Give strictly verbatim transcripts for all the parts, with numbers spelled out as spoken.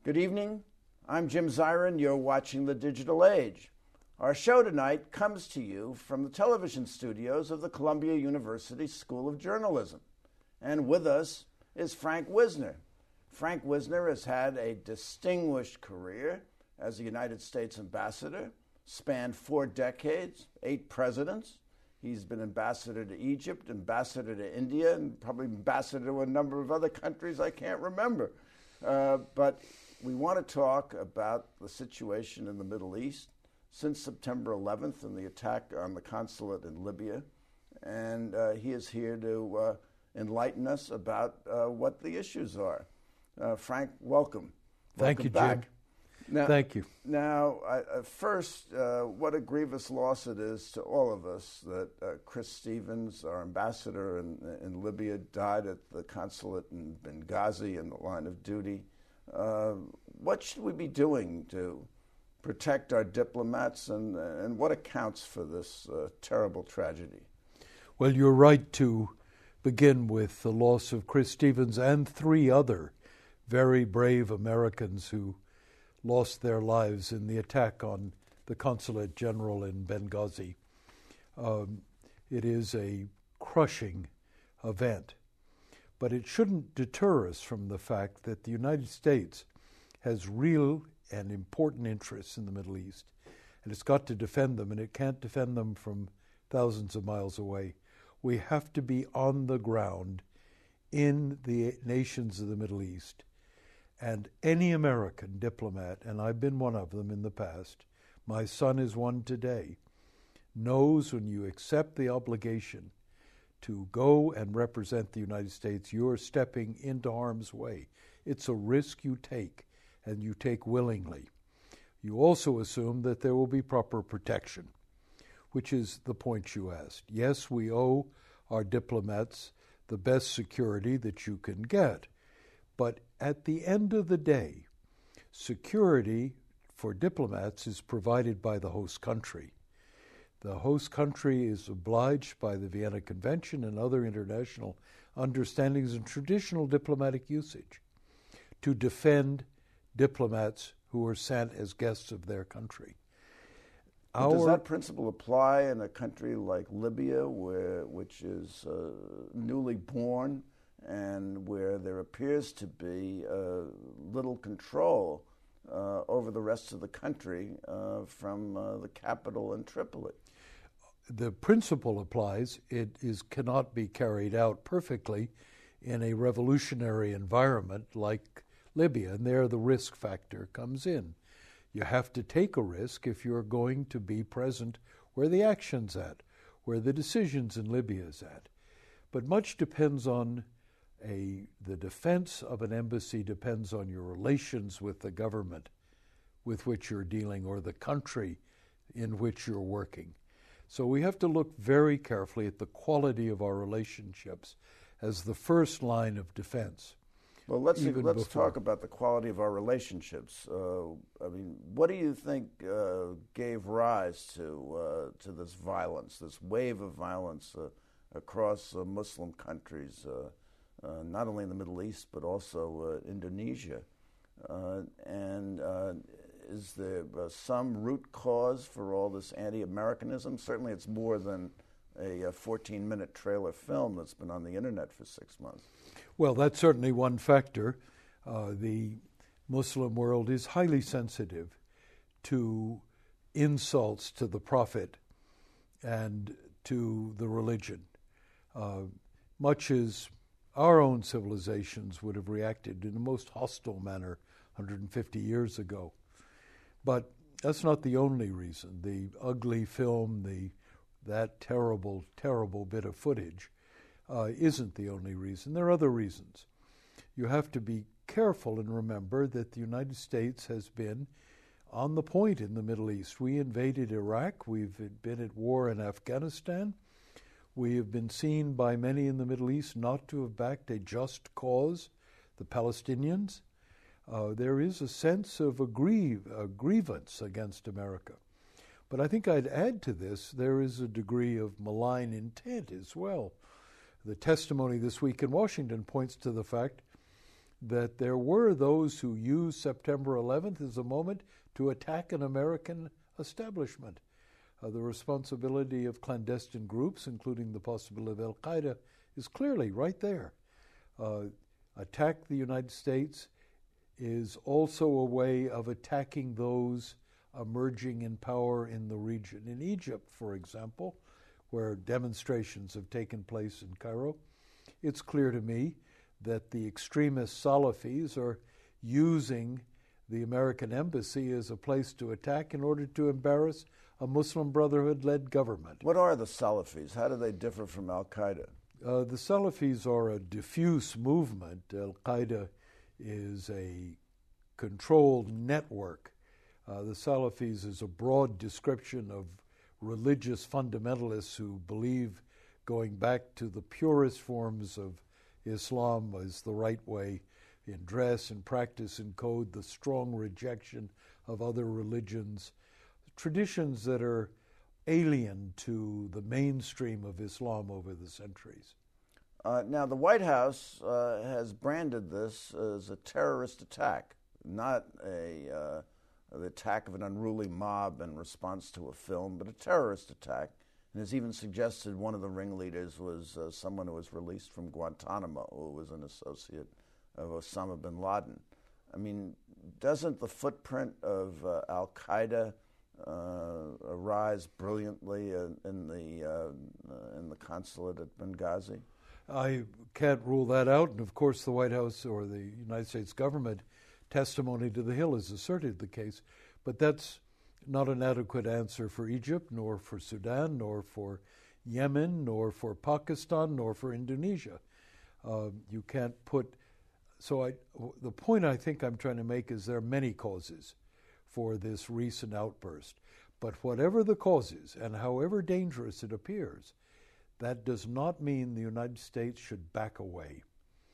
Good evening. I'm Jim Zirin. You're watching The Digital Age. Our show tonight comes to you from the television studios of the Columbia University School of Journalism. And with us is Frank Wisner. Frank Wisner has had a distinguished career as a United States ambassador, spanned four decades, eight presidents. He's been ambassador to Egypt, ambassador to India, and probably ambassador to a number of other countries I can't remember. Uh, but we want to talk about the situation in the Middle East since September eleventh and the attack on the consulate in Libya. And uh, he is here to uh, enlighten us about uh, what the issues are. Uh, Frank, welcome. Thank welcome you, back. Jim. Now, Thank you. Now, uh, first, uh, what a grievous loss it is to all of us that uh, Chris Stevens, our ambassador in, in Libya, died at the consulate in Benghazi in the line of duty. Uh, what should we be doing to protect our diplomats, and, and what accounts for this uh, terrible tragedy? Well, you're right to begin with the loss of Chris Stevens and three other very brave Americans who lost their lives in the attack on the Consulate General in Benghazi. Um, it is a crushing event, but it shouldn't deter us from the fact that the United States has real and important interests in the Middle East, and it's got to defend them, and it can't defend them from thousands of miles away. We have to be on the ground in the nations of the Middle East. And any American diplomat, and I've been one of them in the past, my son is one today, knows when you accept the obligation to go and represent the United States, you're stepping into harm's way. It's a risk you take, and you take willingly. You also assume that there will be proper protection, which is the point you asked. Yes, we owe our diplomats the best security that you can get. But at the end of the day, security for diplomats is provided by the host country. The host country is obliged by the Vienna Convention and other international understandings and traditional diplomatic usage to defend diplomats who are sent as guests of their country. Our, does that principle apply in a country like Libya, where which is uh, newly born, and where there appears to be uh, little control uh, over the rest of the country uh, from uh, the capital in Tripoli? The principle applies. It is cannot be carried out perfectly in a revolutionary environment like Libya, and there the risk factor comes in. You have to take a risk if you're going to be present where the action's at, where the decisions in Libya is at. But much depends on A, the defense of an embassy depends on your relations with the government with which you're dealing or the country in which you're working. So we have to look very carefully at the quality of our relationships as the first line of defense. Well, let's let's before. talk about the quality of our relationships. Uh, I mean, what do you think uh, gave rise to uh, to this violence, this wave of violence uh, across uh, Muslim countries? Uh, Uh, not only in the Middle East, but also uh, Indonesia. Uh, and uh, is there uh, some root cause for all this anti-Americanism? Certainly it's more than a fourteen-minute trailer film that's been on the internet for six months. Well, that's certainly one factor. Uh, the Muslim world is highly sensitive to insults to the Prophet and to the religion, uh, much as our own civilizations would have reacted in the most hostile manner one hundred fifty years ago. But that's not the only reason. The ugly film, the that terrible, terrible bit of footage uh, isn't the only reason. There are other reasons. You have to be careful and remember that the United States has been on the point in the Middle East. We invaded Iraq. We've been at war in Afghanistan. We have been seen by many in the Middle East not to have backed a just cause, the Palestinians. Uh, there is a sense of a, grieve, a grievance against America. But I think I'd add to this, there is a degree of malign intent as well. The testimony this week in Washington points to the fact that there were those who used September eleventh as a moment to attack an American establishment. Uh, the responsibility of clandestine groups, including the possibility of Al-Qaeda, is clearly right there. Uh, attack the United States is also a way of attacking those emerging in power in the region. In Egypt, for example, where demonstrations have taken place in Cairo, it's clear to me that the extremist Salafis are using the American embassy as a place to attack in order to embarrass a Muslim Brotherhood-led government. What are the Salafis? How do they differ from Al-Qaeda? Uh, the Salafis are a diffuse movement. Al-Qaeda is a controlled network. Uh, the Salafis is a broad description of religious fundamentalists who believe going back to the purest forms of Islam is the right way in dress and practice and code, the strong rejection of other religions, traditions that are alien to the mainstream of Islam over the centuries. Uh, now, the White House uh, has branded this as a terrorist attack, not a uh, the attack of an unruly mob in response to a film, but a terrorist attack, and has even suggested one of the ringleaders was uh, someone who was released from Guantanamo, who was an associate of Osama bin Laden. I mean, doesn't the footprint of uh, Al-Qaeda uh, arise brilliantly in, in the uh, uh, in the consulate at Benghazi? I can't rule that out, and of course the White House or the United States government testimony to the Hill has asserted the case, but that's not an adequate answer for Egypt, nor for Sudan, nor for Yemen, nor for Pakistan, nor for Indonesia. Uh, you can't put, so I, the point I think I'm trying to make is there are many causes for this recent outburst, but whatever the causes and however dangerous it appears, that does not mean the United States should back away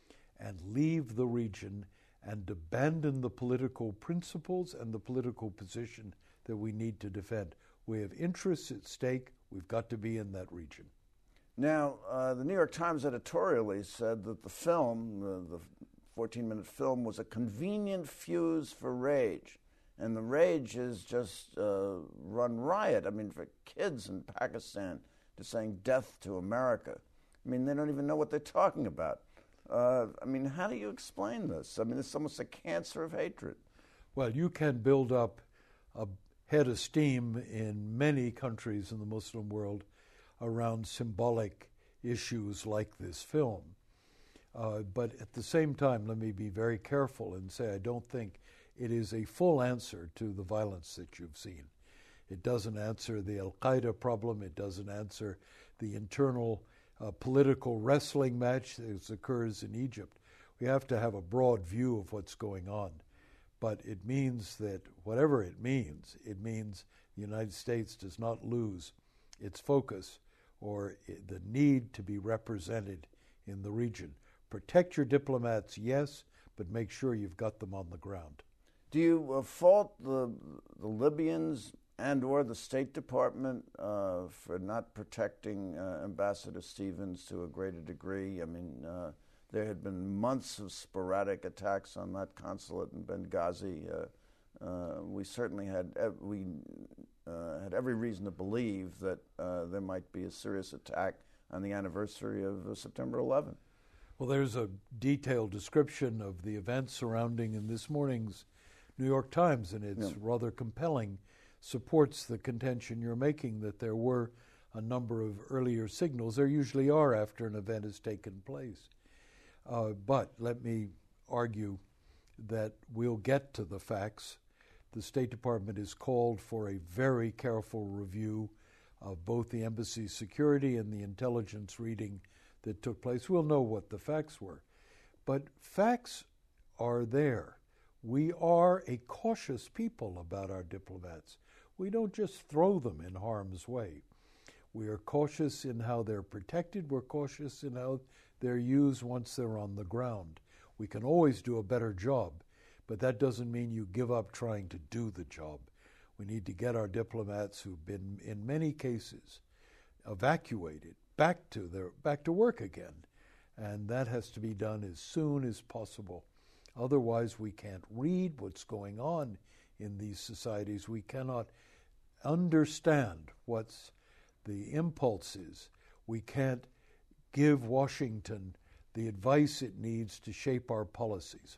and leave the region and abandon the political principles and the political position that we need to defend. We have interests at stake. We've got to be in that region. Now, uh, the New York Times editorially said that the film, the, the fourteen-minute film, was a convenient fuse for rage. And the rage is just uh, run riot. I mean, for kids in Pakistan just saying death to America. I mean, they don't even know what they're talking about. Uh, I mean, how do you explain this? I mean, it's almost a cancer of hatred. Well, you can build up a head of steam in many countries in the Muslim world around symbolic issues like this film. Uh, but at the same time, let me be very careful and say I don't think it is a full answer to the violence that you've seen. It doesn't answer the Al-Qaeda problem. It doesn't answer the internal uh, political wrestling match that occurs in Egypt. We have to have a broad view of what's going on. But it means that whatever it means, it means the United States does not lose its focus or the need to be represented in the region. Protect your diplomats, yes, but make sure you've got them on the ground. Do you uh, fault the, the Libyans and or the State Department uh, for not protecting uh, Ambassador Stevens to a greater degree? I mean, uh, there had been months of sporadic attacks on that consulate in Benghazi. Uh, uh, we certainly had ev- we uh, had every reason to believe that uh, there might be a serious attack on the anniversary of uh, September eleventh. Well, there's a detailed description of the events surrounding in this morning's New York Times, and it's yeah. rather compelling, supports the contention you're making that there were a number of earlier signals. There usually are after an event has taken place. Uh, but let me argue that we'll get to the facts. The State Department has called for a very careful review of both the embassy's security and the intelligence reading that took place. We'll know what the facts were. But facts are there. We are a cautious people about our diplomats. We don't just throw them in harm's way. We are cautious in how they're protected. We're cautious in how they're used once they're on the ground. We can always do a better job, but that doesn't mean you give up trying to do the job. We need to get our diplomats who've been, in many cases, evacuated back to their back to work again, and that has to be done as soon as possible. Otherwise, we can't read what's going on in these societies. We cannot understand what's the impulse is. We can't give Washington the advice it needs to shape our policies.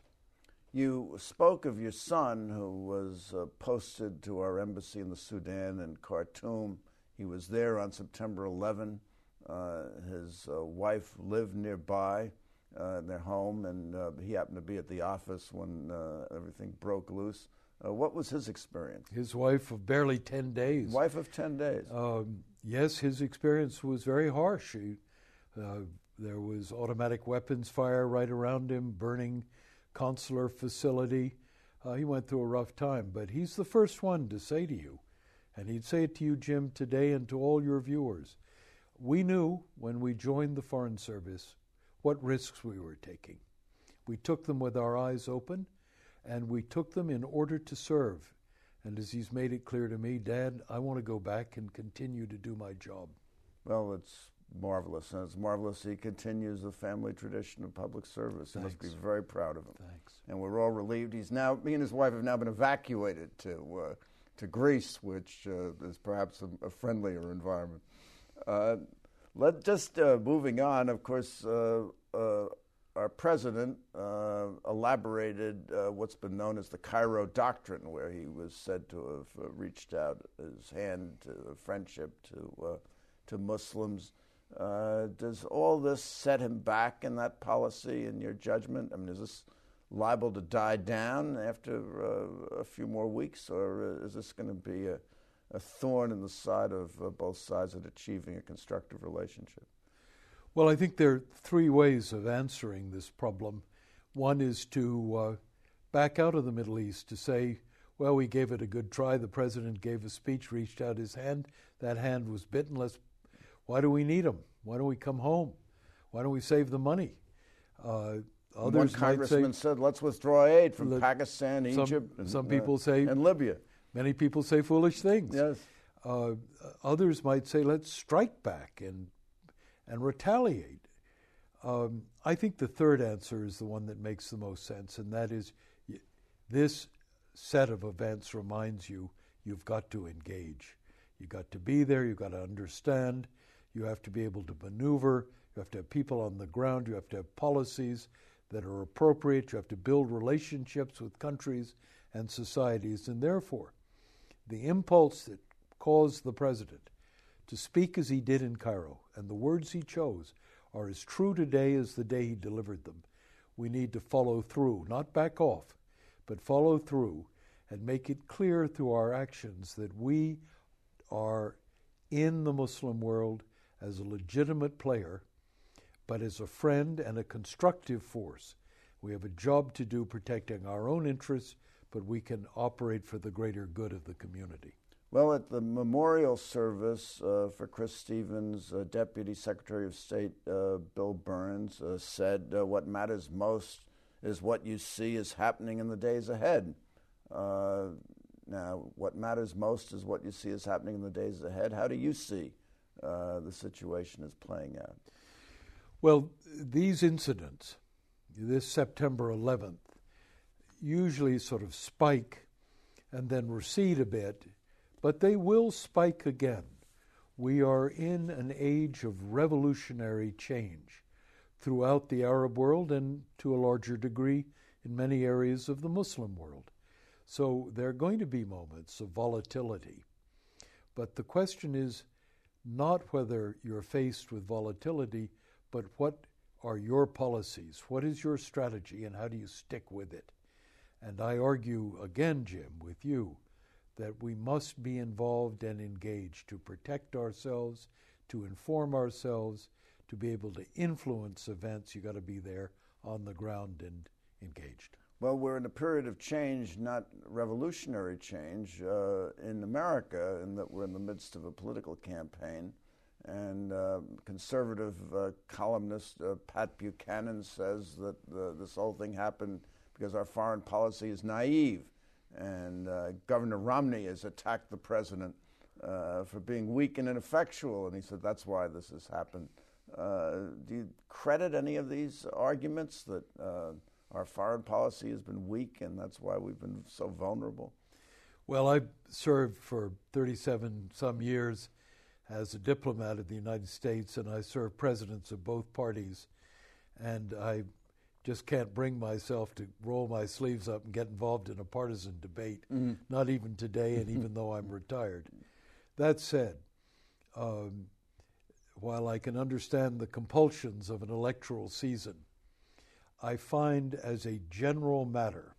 You spoke of your son, who was uh, posted to our embassy in the Sudan in Khartoum. He was there on September eleventh. Uh, his uh, wife lived nearby uh, in their home, and uh, he happened to be at the office when uh, everything broke loose. Uh, what was his experience? His wife of barely ten days. Wife of ten days. Um, yes, his experience was very harsh. He, uh, there was automatic weapons fire right around him, burning consular facility. Uh, he went through a rough time, but he's the first one to say to you, and he'd say it to you, Jim, today, and to all your viewers, we knew when we joined the Foreign Service what risks we were taking. We took them with our eyes open, and we took them in order to serve. And as he's made it clear to me, Dad, I want to go back and continue to do my job. Well, it's marvelous, and it's marvelous he continues the family tradition of public service. You must be very proud of him. Thanks. And we're all relieved. He's now, he and his wife have now been evacuated to uh, to Greece, which uh, is perhaps a, a friendlier environment. Uh, let just uh, moving on. Of course, uh, uh, our president uh, elaborated uh, what's been known as the Cairo Doctrine, where he was said to have uh, reached out his hand to friendship to uh, to Muslims. Uh, does all this set him back in that policy, in your judgment? I mean, is this liable to die down after uh, a few more weeks, or is this going to be a, a thorn in the side of uh, both sides at achieving a constructive relationship? Well, I think there are three ways of answering this problem. One is to uh, back out of the Middle East, to say, well, we gave it a good try. The president gave a speech, reached out his hand. That hand was bitten. Let's Why do we need them? Why don't we come home? Why don't we save the money? Uh, others One congressman might say, said, let's withdraw aid from Li- Pakistan, some, Egypt, and, some people uh, say, and Libya. Many people say foolish things. Yes. Uh, others might say, let's strike back and and retaliate. Um, I think the third answer is the one that makes the most sense, and that is this set of events reminds you you've got to engage. You've got to be there, you've got to understand, you have to be able to maneuver, you have to have people on the ground, you have to have policies that are appropriate, you have to build relationships with countries and societies, and therefore the impulse that caused the president to speak as he did in Cairo, and the words he chose are as true today as the day he delivered them. We need to follow through, not back off, but follow through and make it clear through our actions that we are in the Muslim world as a legitimate player, but as a friend and a constructive force. We have a job to do protecting our own interests, but we can operate for the greater good of the community. Well, at the memorial service uh, for Chris Stevens, uh, Deputy Secretary of State uh, Bill Burns uh, said, uh, what matters most is what you see is happening in the days ahead. Uh, now, what matters most is what you see is happening in the days ahead. How do you see uh, the situation is playing out? Well, these incidents, this September eleventh, usually sort of spike and then recede a bit, but they will spike again. We are in an age of revolutionary change throughout the Arab world and to a larger degree in many areas of the Muslim world. So there are going to be moments of volatility. But the question is not whether you're faced with volatility, but what are your policies? What is your strategy and how do you stick with it? And I argue again, Jim, with you, that we must be involved and engaged to protect ourselves, to inform ourselves, to be able to influence events. You've got to be there on the ground and engaged. Well, we're in a period of change, not revolutionary change, uh, in America, in that we're in the midst of a political campaign. And uh, conservative uh, columnist uh, Pat Buchanan says that uh, this whole thing happened because our foreign policy is naive. And uh, Governor Romney has attacked the president uh, for being weak and ineffectual, and he said that's why this has happened. Uh, do you credit any of these arguments that uh, our foreign policy has been weak, and that's why we've been so vulnerable? Well, I served for thirty-seven some years as a diplomat of the United States, and I served presidents of both parties, and I just can't bring myself to roll my sleeves up and get involved in a partisan debate, mm-hmm. not even today, and even though I'm retired. That said, um, while I can understand the compulsions of an electoral season, I find as a general matter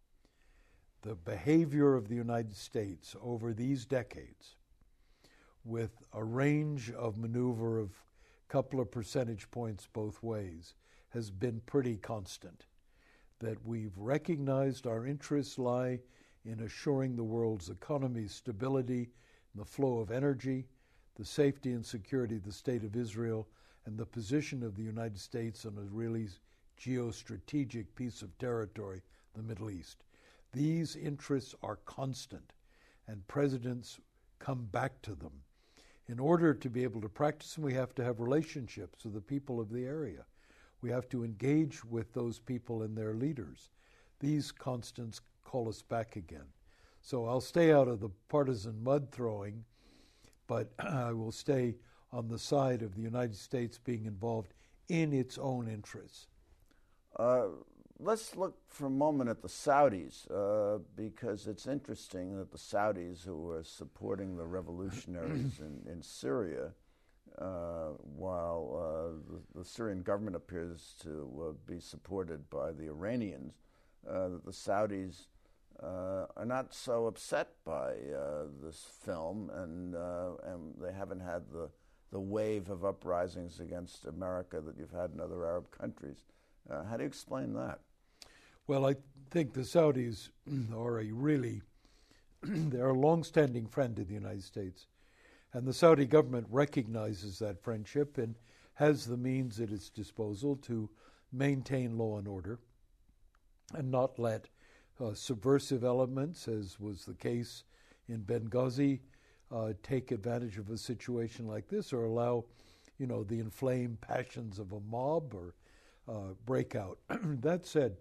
the behavior of the United States over these decades, with a range of maneuver of a couple of percentage points both ways, has been pretty constant. That we've recognized our interests lie in assuring the world's economy stability, and the flow of energy, the safety and security of the State of Israel, and the position of the United States on a really geostrategic piece of territory, the Middle East. These interests are constant, and presidents come back to them. In order to be able to practice them, we have to have relationships with the people of the area. We have to engage with those people and their leaders. These constants call us back again. So I'll stay out of the partisan mud throwing, but I will stay on the side of the United States being involved in its own interests. Uh, let's look for a moment at the Saudis, uh, because it's interesting that the Saudis, who are supporting the revolutionaries in, in Syria, uh, while uh, the, the Syrian government appears to uh, be supported by the Iranians, uh, the Saudis uh, are not so upset by uh, this film, and uh, and they haven't had the the wave of uprisings against America that you've had in other Arab countries. Uh, how do you explain that? Well, I think the Saudis are a really, they're a long-standing friend of the United States. And the Saudi government recognizes that friendship and has the means at its disposal to maintain law and order and not let uh, subversive elements, as was the case in Benghazi, uh, take advantage of a situation like this or allow, you know, the inflamed passions of a mob or uh, breakout. That said,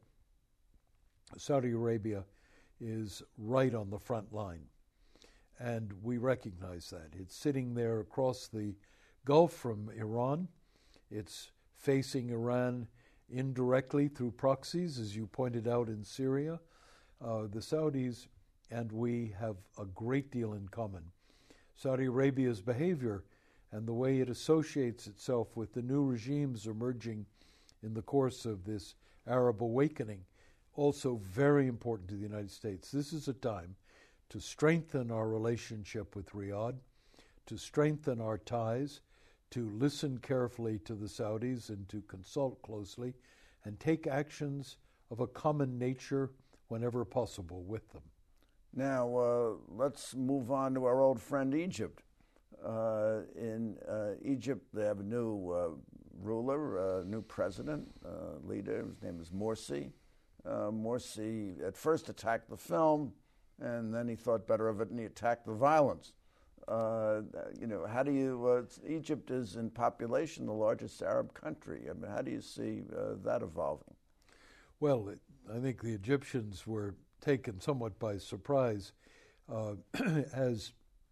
Saudi Arabia is right on the front line, and we recognize that. It's sitting there across the Gulf from Iran. It's facing Iran indirectly through proxies, as you pointed out in Syria. Uh, the Saudis and we have a great deal in common. Saudi Arabia's behavior and the way it associates itself with the new regimes emerging in the course of this Arab awakening, also very important to the United States. This is a time to strengthen our relationship with Riyadh, to strengthen our ties, to listen carefully to the Saudis and to consult closely, and take actions of a common nature whenever possible with them. Now, uh, let's move on to our old friend Egypt. Uh, in uh, Egypt, they have a new uh, ruler, a new president, uh, leader. His name is Morsi. Uh, Morsi at first attacked the film, and then he thought better of it, and he attacked the violence. Uh, you know, how do you? Uh, Egypt is in population the largest Arab country. I mean, how do you see uh, that evolving? Well, it, I think the Egyptians were taken somewhat by surprise, uh, as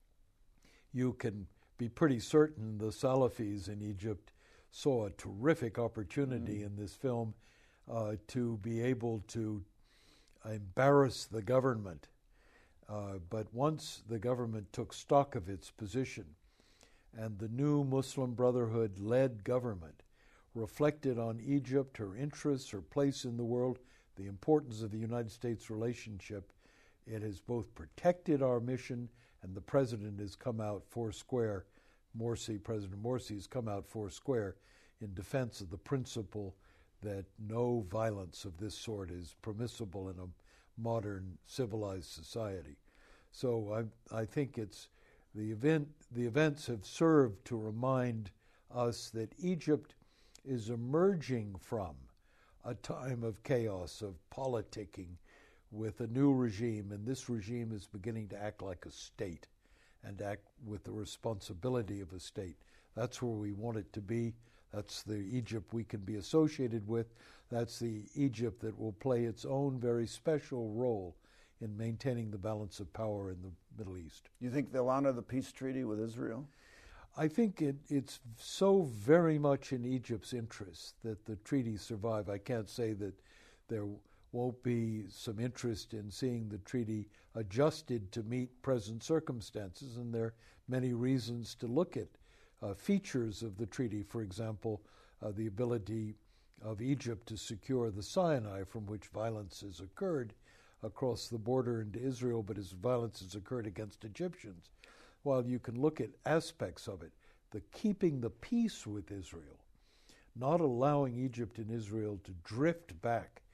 you can be pretty certain the Salafis in Egypt saw a terrific opportunity mm. in this film uh, to be able to embarrass the government. Uh, but once the government took stock of its position and the new Muslim Brotherhood-led government reflected on Egypt, her interests, her place in the world, the importance of the United States relationship, it has both protected our mission, and the president has come out four square, Morsi, President Morsi has come out four square in defense of the principle that no violence of this sort is permissible in a modern civilized society. So I, I think it's the event. The events have served to remind us that Egypt is emerging from a time of chaos, of politicking with a new regime, and this regime is beginning to act like a state and act with the responsibility of a state. That's where we want it to be. That's the Egypt we can be associated with. That's the Egypt that will play its own very special role in maintaining the balance of power in the Middle East. You think they'll honor the peace treaty with Israel? I think it, it's so very much in Egypt's interest that the treaty survive. I can't say that there won't be some interest in seeing the treaty adjusted to meet present circumstances, and there are many reasons to look at uh, features of the treaty. For example, uh, the ability of Egypt to secure the Sinai, from which violence has occurred across the border into Israel, but as violence has occurred against Egyptians. While you can look at aspects of it, the keeping the peace with Israel, not allowing Egypt and Israel to drift back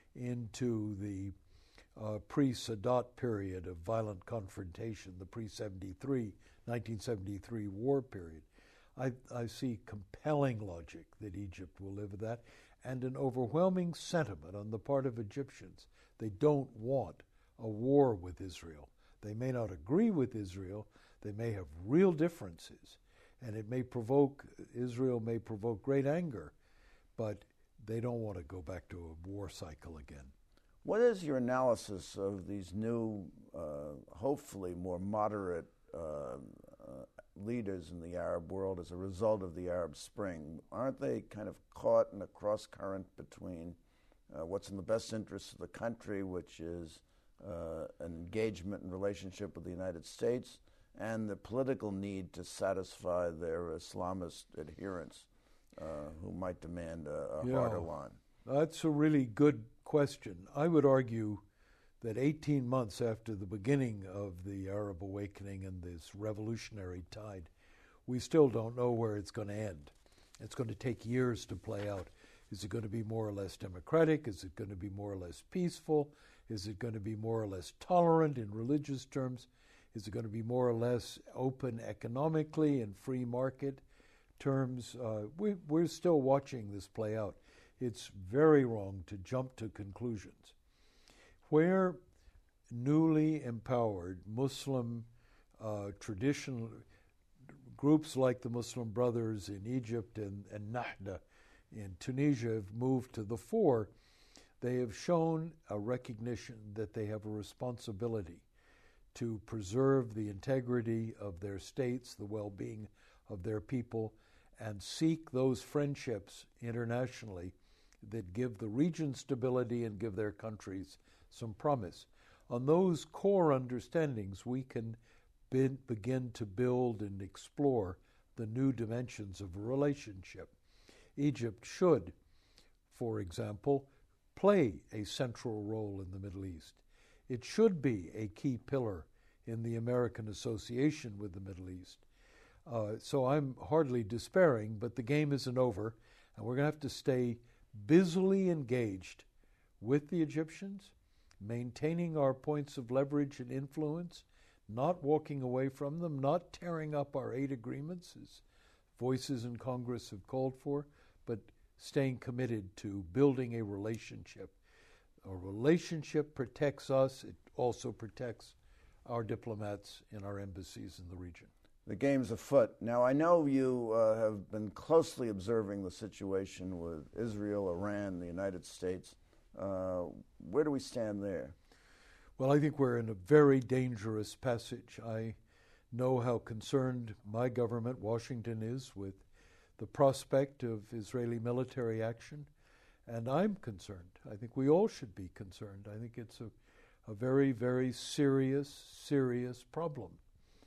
into the uh, pre-Sadat period of violent confrontation, the pre-seventy-three, nineteen seventy-three war period. I, I see compelling logic that Egypt will live with that, and an overwhelming sentiment on the part of Egyptians. They don't want a war with Israel. They may not agree with Israel. They may have real differences, and it may provoke, Israel may provoke great anger, but they don't want to go back to a war cycle again. What is your analysis of these new, uh, hopefully more moderate uh, uh, leaders in the Arab world as a result of the Arab Spring? Aren't they kind of caught in a cross current between uh, what's in the best interest of the country, which is uh, an engagement and relationship with the United States, and the political need to satisfy their Islamist adherents uh, who might demand a, a yeah, harder line? That's a really good question. I would argue that eighteen months after the beginning of the Arab awakening and this revolutionary tide, we still don't know where it's going to end. It's going to take years to play out. Is it going to be more or less democratic? Is it going to be more or less peaceful? Is it going to be more or less tolerant in religious terms? Is it going to be more or less open economically in free market terms? Uh, we, we're still watching this play out. It's very wrong to jump to conclusions. Where newly empowered Muslim uh, traditional groups like the Muslim Brothers in Egypt and, and Nahda in Tunisia have moved to the fore, they have shown a recognition that they have a responsibility to preserve the integrity of their states, the well-being of their people, and seek those friendships internationally that give the region stability and give their countries some promise. On those core understandings, we can be, begin to build and explore the new dimensions of a relationship. Egypt should, for example, play a central role in the Middle East. It should be a key pillar in the American association with the Middle East. Uh, so I'm hardly despairing, but the game isn't over, and we're going to have to stay busily engaged with the Egyptians, maintaining our points of leverage and influence, not walking away from them, not tearing up our aid agreements, as voices in Congress have called for, but staying committed to building a relationship. A relationship protects us. It also protects our diplomats in our embassies in the region. The game's afoot. Now, I know you uh, have been closely observing the situation with Israel, Iran, the United States. Uh, where do we stand there? Well, I think we're in a very dangerous passage. I know how concerned my government, Washington, is with the prospect of Israeli military action, and I'm concerned. I think we all should be concerned. I think it's a, a very, very serious, serious problem.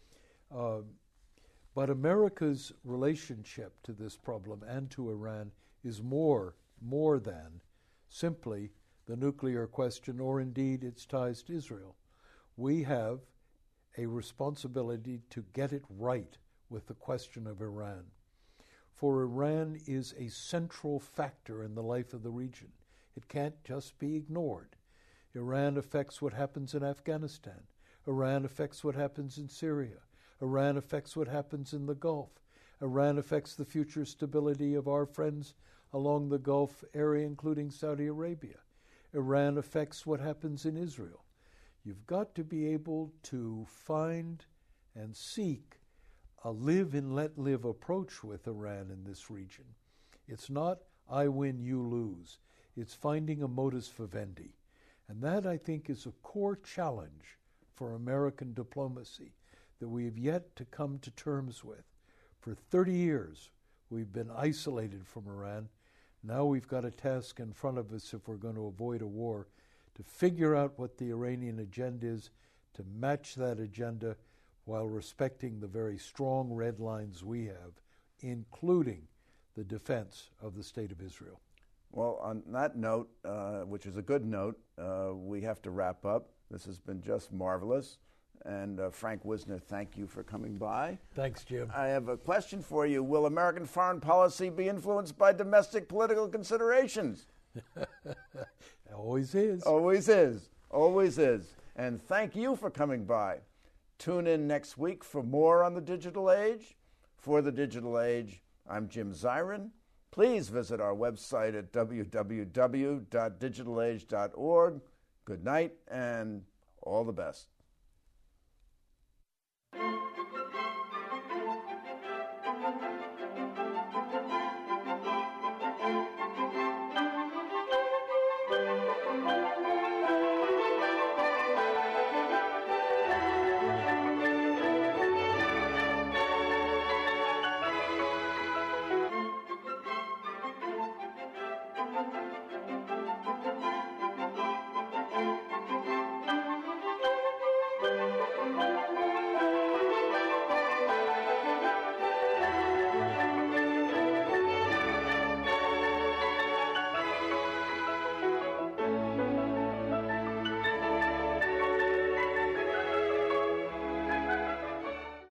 Uh, but America's relationship to this problem and to Iran is more, more than simply the nuclear question or indeed its ties to Israel. We have a responsibility to get it right with the question of Iran. For Iran is a central factor in the life of the region. It can't just be ignored. Iran affects what happens in Afghanistan. Iran affects what happens in Syria. Iran affects what happens in the Gulf. Iran affects the future stability of our friends along the Gulf area, including Saudi Arabia. Iran affects what happens in Israel. You've got to be able to find and seek a live and let live approach with Iran in this region. It's not I win, you lose. It's finding a modus vivendi. And that, I think, is a core challenge for American diplomacy that we have yet to come to terms with. For thirty years, we've been isolated from Iran. Now we've got a task in front of us, if we're going to avoid a war, to figure out what the Iranian agenda is, to match that agenda while respecting the very strong red lines we have, including the defense of the State of Israel. Well, on that note, uh, which is a good note, uh, we have to wrap up. This has been just marvelous. And uh, Frank Wisner, thank you for coming by. Thanks, Jim. I have a question for you. Will American foreign policy be influenced by domestic political considerations? Always is. Always is. Always is. And thank you for coming by. Tune in next week for more on the digital age. For the digital age, I'm Jim Zirin. Please visit our website at w w w dot digital age dot org. Good night and all the best.